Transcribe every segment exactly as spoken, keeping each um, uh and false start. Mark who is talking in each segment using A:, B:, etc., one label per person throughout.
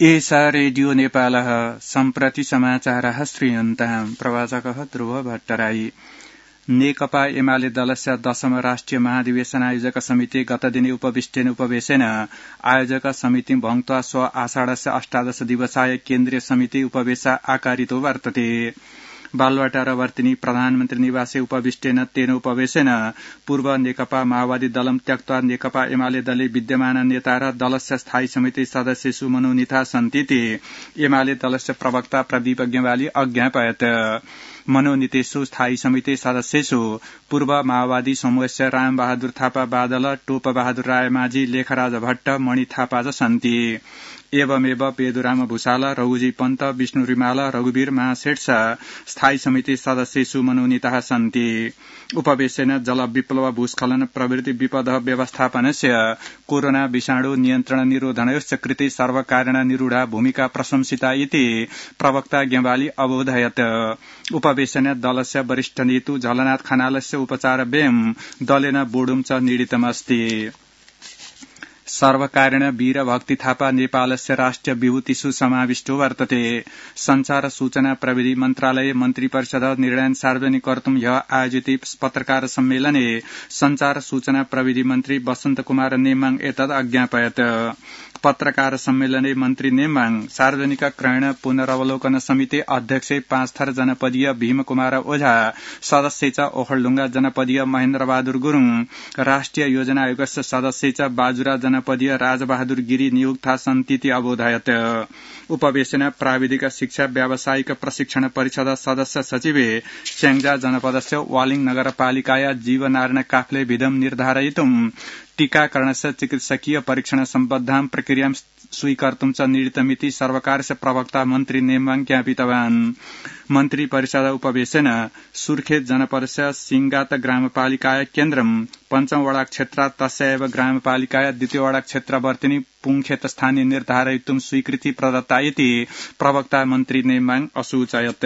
A: एषा रेडियो नेपालः सम्प्रति समाचारः श्रूयन्ताम् प्रवाचकः ध्रुव भट्टराई। नेकपा एमाले दलस्य दशम राष्ट्रिय महाधिवेशन आयोजक समिति गतदिने उपविष्टेन उपवेशेन आयोजक समिति भङ्क्त्वा स्व आषाढस्य अष्टादश दिवसाय केन्द्रीय समिति उपवेश आकारितो वर्तते। बालुवाटार वर्तिनी प्रधानमन्त्री निवासे उपविष्टेन तेन उपवेशेन पूर्व नेकपा माओवादी दलम त्यक्त्वा नेकपा एमाले दले विद्यमान नेता र दलस्य स्थायी समिति सदस्येषु मनोनीता सन्तीति एमाले दलस्य प्रवक्ता प्रदीप ज्ञवाली अज्ञापयत्। मनोनीतेषु स्थायी समिति सदस्येषु पूर्व माओवादी समूहस्य राम बहादुर थापा बादल, टोप बहादुर रायमाझी, लेखराज भट्ट, मणि थापा च सन्ति। एवमेव पेदुराम भूषाल, रघुजी पन्त, विष्णु रिमाल, रघुवीर महासेठ स्थायी समिति सदस्येषु मनोनीताः सन्ति। उपवेशेन जल विप्लव, भूस्खलन प्रभृति विपद व्यवस्थापनस्य कोरोना विषाणु नियन्त्रण निरोधनयोश्च कृते सर्वकारेण निरूढा भूमिका प्रशंसिता इति प्रवक्ता ज्ञवाली अबोधयत्। उपवेशने दलस्य वरिष्ठ नेतु झलनाथ खनालस्य उपचार व्ययं दलेन बोडुम च नीडितमस्ति। सर्वकारेण वीर भक्ति थापा नेपालस्य राष्ट्रिय विभूतिषु समाविष्टो वर्तते। संचार सूचना प्रविधि मन्त्रालय मन्त्री परिषद निर्णयन सार्वजनिक कर्तुं ह्य आयोजिते पत्रकार सम्मेलने संचार सूचना प्रविधि मन्त्री वसन्त कुमार नेमाङ एतद् अज्ञापयत्। पत्रकार सम्मेलने मन्त्री नेमाङ सार्वजनिक क्रयण पुनरवलोकन समिति अध्यक्ष पाँचथर जनपदीय भीमकुमार ओझा, सदस्य च ओखलढुङ्गा जनपदीय महेन्द्र बहादुर गुरूङ, राष्ट्रिय योजना आयोगस्य सदस्य च बाजुरा जनपदीय राजबहादुर गिरी नियुक्ता सन्तीति अबोधयत्। उपवेशने प्राविधिक शिक्षा व्यावसायिक प्रशिक्षण परिषद सदस्य सचिवे स्याङ्जा जनपदस्य वालिङ नगरपालिकाया जीवनारायण काफले विधम निर्धारयितुं टीकाकरणस्य चिकित्सकीय परीक्षण सम्बद्धां प्रक्रियां स्वीकर्तुं च नीडितमिति सर्वकारस्य प्रवक्ता मन्त्री नेमाङ ज्ञापितवान्। मन्त्री परिषद उपवेशेन सुर्खेत जनपदस्य सिंगात ग्रामपालिकाया केन्द्रं पञ्चम वडा क्षेत्रात् तस्यैव ग्रामपालिकाया द्वितीय वडा क्षेत्रवर्तिनी पुंखेत स्थाने निर्धारयितुं स्वीकृति प्रदत्ता इति प्रवक्ता मन्त्री नेमाङ असूचयत्।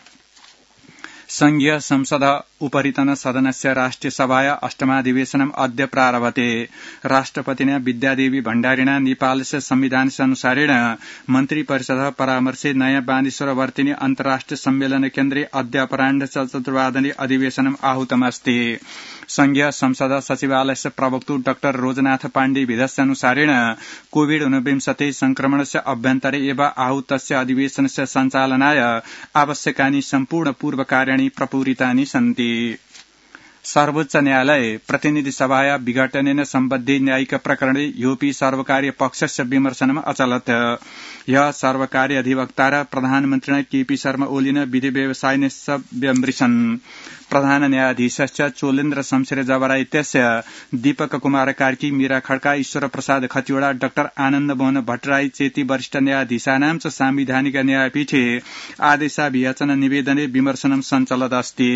A: संघीय संसद उपरितन सदनस्य राष्ट्रिय सभाया अष्टमाधिवेशनम् अद्य प्रारभते। राष्ट्रपतिना विद्यादेवी भण्डारिणा नेपालस्य संविधानस्य अनुसारेण मन्त्री परिषद परामर्शे नयाँ बानेश्वर वर्तिनी अन्तर्राष्ट्रिय सम्मेलन केन्द्रे अद्य अपराह्न चतुर्वादने अधिवेशनम् आहूतमस्ति। संघीय संसद सचिवालयस्य प्रवक्तु डाक्टर रोजनाथ पाण्डे विधस्य अनुसारेण कोविड ऊनविंशति संक्रमणस्य अभ्यन्तरे एव आहूतस्य अधिवेशनस्य सञ्चालनाय आवश्यकानि सम्पूर्ण पूर्वकार्याणि प्रपूरितानि सन्ति। सर्वोच्च न्यायालय प्रतिनिधि सभाया विघटनेन सम्बद्धे न्यायिक प्रकरणे ह्योपि सर्वकारीय पक्षस्य विमर्शनम् अचलत्। यः सर्वकारी अधिवक्ता र प्रधानमन्त्रिणा केपी शर्मा ओलिन विधि व्यवसायिन व्यमृशन्। प्रधान न्यायाधीशश्च चोलेन्द्र शमशेर जबरा इत्यस्य दीपक कुमार कार्की, मीरा खड्का, ईश्वर प्रसाद खतिवड़ा, डाक्टर आनन्द मोहन भट्टराई चेति वरिष्ठ न्यायाधीशानां च सांविधानिक न्यायपीठे आदेशाभियाचन निवेदने विमर्शनं सञ्चलदस्ति।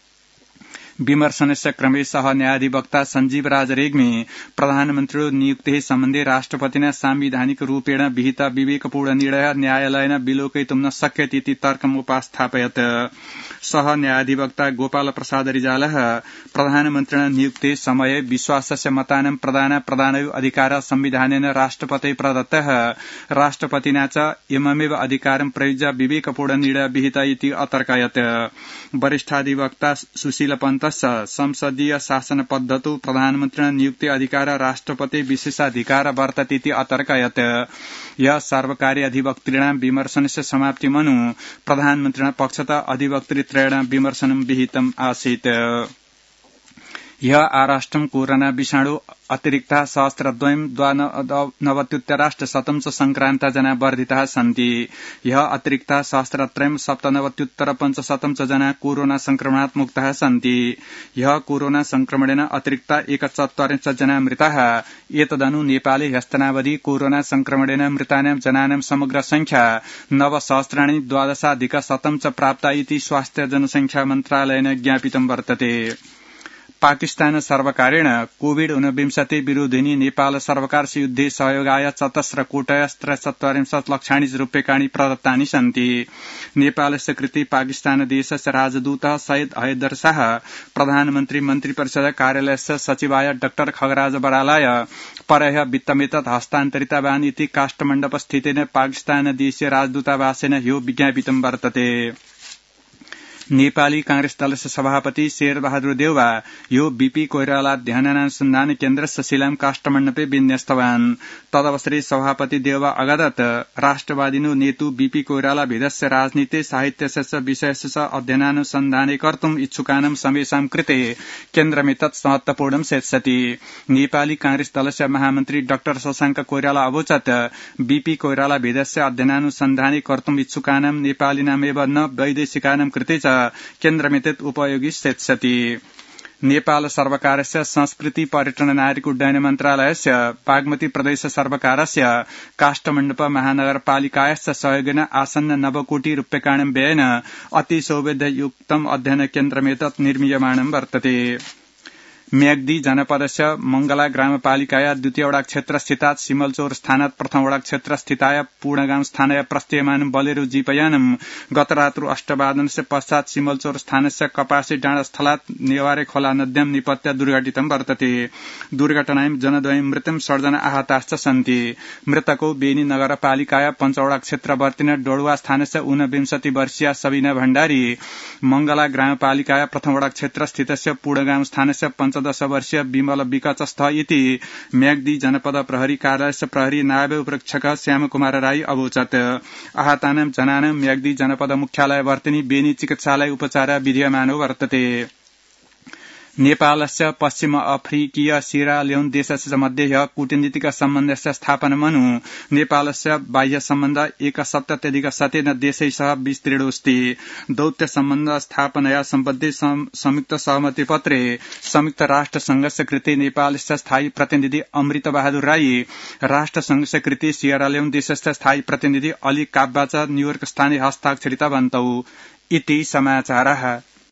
A: विमर्शनस्य क्रमे सह न्यायाधिवक्ता संजीव राज रेग्मी प्रधानमन्त्रिणो नियुक्तेः सम्बन्धे राष्ट्रपतिना सांविधानिक रूपेण विहित विवेकपूर्ण निर्णय न्यायालयेन विलोकयितुं न शक्यते इति तर्कम् उपस्थापयत्। सह न्यायाधिवक्ता गोपाल प्रसाद रिजालः प्रधानमन्त्रिणा नियुक्ते समये विश्वासस्य मतानां प्रदान प्रदानयो अधिकार संविधानेन राष्ट्रपते प्रदत्तः, राष्ट्रपतिना च इममेव अधिकारं प्रयुज्य विवेकपूर्ण निर्णय विहित इति अतर्कयत्। वरिष्ठाधिवक्ता सुशील पन्त संसदीय शासन पद्धतौ प्रधानमन्त्रिणा नियुक्ति अधिकार राष्ट्रपति विशेषाधिकार वर्तते इति अतर्कयत्। यः सर्वकारी अधिवक्तॄणां विमर्शनस्य समाप्तिमनु प्रधानमन्त्रिणा पक्षतः अधिवक्तृत्रयेण विमर्शनं विहितम् आसीत्। यः आराष्ट्रं कोरोना विषाणु अतिरिक्ता सहस्रद्वयं द्वानवत्युत्तराष्टशतं च संक्रान्ता जना वर्धिताः सन्ति। यः अतिरिक्ता सहस्रत्रयं सप्तनवत्युत्तर पञ्चशतं च जना कोरोना संक्रमणात् मुक्ताः सन्ति। यः कोरोना संक्रमणेन अतिरिक्ता एकचत्वारिंशत् जना मृताः। एतदनु नेपाले ह्यस्तनावधि कोरोना संक्रमणेन मृतानां जनानां समग्र संख्या नवसहस्राणि द्वादशाधिक शतं च प्राप्ता इति स्वास्थ्य जनसंख्या मन्त्रालयेन ज्ञापितं वर्तते। पाकिस्तान सर्वकारेण कोविड ऊनविंशति विरोधिनी नेपाल सर्वकारस्य युद्धे सहयोगाय चतस्र कोटयस्त्र चत्वारिंशत् लक्षाणि रूप्यकाणि प्रदत्तानि सन्ति। नेपालस्य कृते पाकिस्तान देशस्य राजदूतः सैयद हैदर शाह प्रधानमन्त्री मन्त्रिपरिषद कार्यालयस्य सचिवाय डाक्टर खगराज बरालाय परह्य वित्तमेतत् हस्तान्तरितवान् इति काष्ठमण्डपस्थितेन पाकिस्तान देशीय राजदूतावासेन ह्यो विज्ञापितं वर्तते। नेपाली कांग्रेस दलस्य सभापति शेरबहादुर देउवा यो बीपी कोइराला ध्यानानुसन्धान केन्द्रस्य शिलां काष्ठमण्डपे विन्यस्तवान्। तदवसरे सभापति देउवा अगादत राष्ट्रवादिनो नेतु बीपी कोइराला भेदस्य राजनीति साहित्यस्य विषयस्य अध्ययनानुसन्धाने कर्तुम् इच्छुकानां समेषां कृते केन्द्रमेतत् महत्वपूर्णं सेत्स्यति। नेपाली कांग्रेस दलस्य महामन्त्री डाक्टर शशाङ्क कोइराला अवोचत् बीपी कोइराला भेदस्य अध्ययनानुसन्धाने कर्तुम् इच्छुकानां नेपालिनामेव न वैदेशिकानां कृते च केन्द्रमेतत् उपयोगी सेत्स्यति। नेपाल सर्वकारस्य संस्कृति पर्यटन नागरिक उड्डयन मन्त्रालयस्य बागमती प्रदेश सर्वकारस्य काष्ठमण्डप महानगरपालिकायश्च सहयोगेन आसन्न नवकोटि रूप्यकाणां व्ययेन अतिसौविध्ययुक्तम् अध्ययन केन्द्रमेतत् निर्मीयमाणं वर्तते। म्याग्दी जनपदस्य मंगला ग्रामपालिकाया द्वितीय वडा क्षेत्र स्थितात् सिमलचौर स्थानात् प्रथम वडा क्षेत्र स्थिताय पूर्णगाम स्थानाय प्रस्थीयमानं बलेरो जीपयानं गतरात्रौ अष्टवादनस्य पश्चात् सिमलचौर स्थानस्य कपासी डाँडा स्थलात् नेवारे खोला नद्यां निपत्य दुर्घटितं वर्तते। दुर्घटनायां जनद्वयं मृतं षड्जना आहताश्च सन्ति। मृतकौ बेनी नगरपालिकाया पञ्चवडा क्षेत्रवर्तिन डोडुवा स्थानस्य ऊनविंशति वर्षीया सबिना भण्डारी, मंगला ग्रामपालिकाया प्रथम वडा क्षेत्र स्थितस्य पूर्णगाम स्थानस्य दश वर्षीय विमल विकचस्थ इति म्याग्दी जनपद प्रहरी कार्यालयस्य प्रहरी नायब उपरीक्षक श्याम कुमार राई अवोचत्। आहतानां जनानां म्याग्दी जनपद मुख्यालय वर्तिनी बेनी चिकित्सालय उपचार विधीयमान वर्तते। नेपालस्य पश्चिम अफ्रिकीय सिरा लियोन देशस्य मध्ये कूटनीतिक सम्बन्धस्य स्थापनमनु नेपालस्य बाह्य सम्बन्ध एक सप्तत्यधिक शतेन देशैः विस्तृतोऽस्ति। दौत्य सम्बन्ध स्थापनया सम्बद्धे संयुक्त सहमति पत्रे संयुक्त राष्ट्र संघस्य कृते नेपालस्य स्थायी प्रतिनिधि अमृत बहादुर राई, राष्ट्र संघस्य कृते सिरा लियोन देशस्य स्थायी प्रतिनिधि अली काब्बा च न्यूयोर्क स्थाने हस्ताक्षरितवन्तौ इति समाचारः।